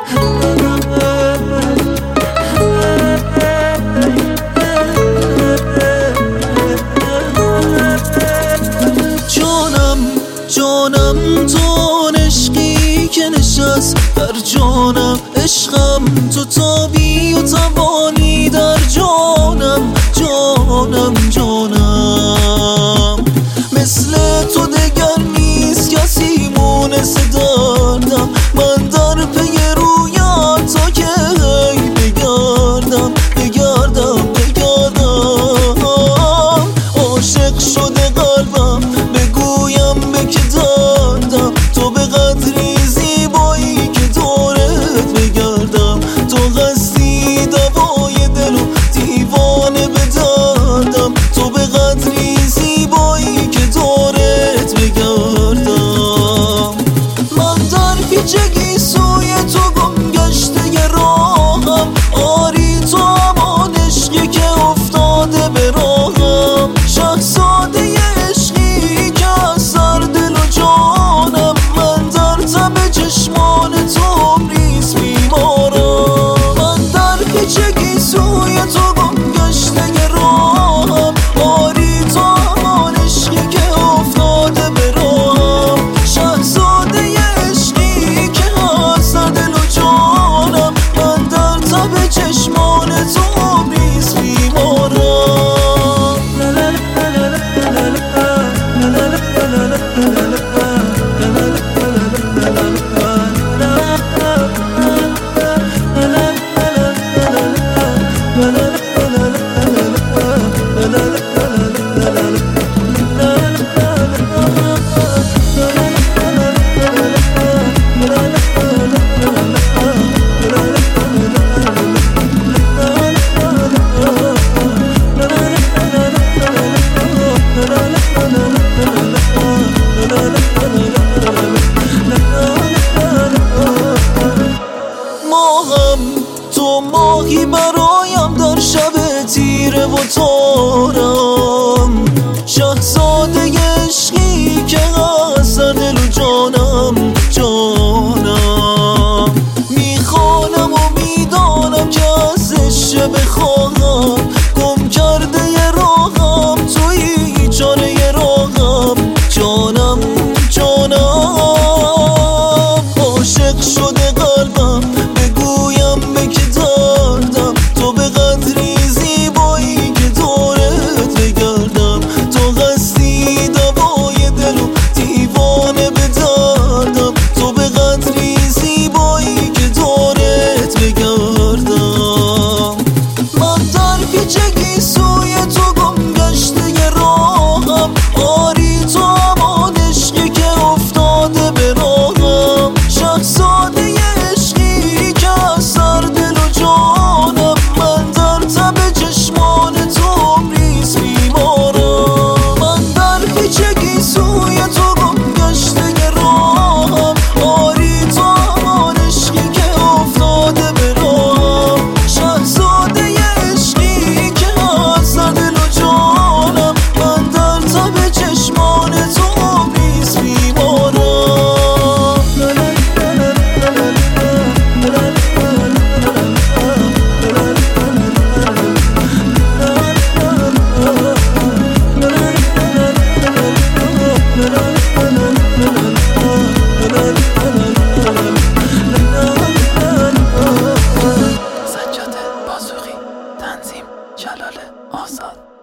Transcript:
جانم تو عشقی که نشست در جانم، عشقم تو تابی و توانی در جانم جانم جانم. مثل تو دگر نیست کسی مونس دردم، من در پی رویت تا که هی بگردم بگردم بگردم. عاشق شده قلبم بگویم به که دردم، تو به قدری زیبایی که دورت بگردم. تو قصدی دوای دل و دیوانه به دردم، تو به قدری زیبایی که دورت بگردم. من در پیچگی سوی تو گم گشته راهم، آری تو همان عشقی که افتاده به راهم. شهزاده عشقی که از سر دل و جانم، من در تب چشمان تو عمریست بیمارم. من در پیچگی سوی تو گم گشته راهم، آری تو همان عشقی که افتاده به راهم. شهزاده عشقی که از سر دل و جانم، من در تب چشمان تو عمریست بیمارم. تو ماهی برایم در شب تیره و تارم، شهزاده عشقی که از سر دل و جانم جانم. میخوانم و میدانم که از عشق بخواهم، گم کرده راهم توی چاره راهم جانم جانم. عاشق شده قلبم بگویم به که دردم، تو به قدری زیبایی که دورت بگردم. تو قصدی دوای دل و دیوانه به دردم، تو به قدری زیبایی که دورت بگردم. من در پیچگی سوی تو گم گشته راهم، آری تو همان عشقی که افتاده به راهم. شهزاده عشقی که از سر دل و جانم، من در تب چشمان تو عمریست بیمارم. من در پیچگی سوی تو گم گشته راهم، آری تو همان عشقی که افتاده به راهم. شهزاده عشقی که از سر دل و جانم، من در تب چشمان تو عمریست بیمارم. سجاده بازوقی، تنظیم جلال آزاد.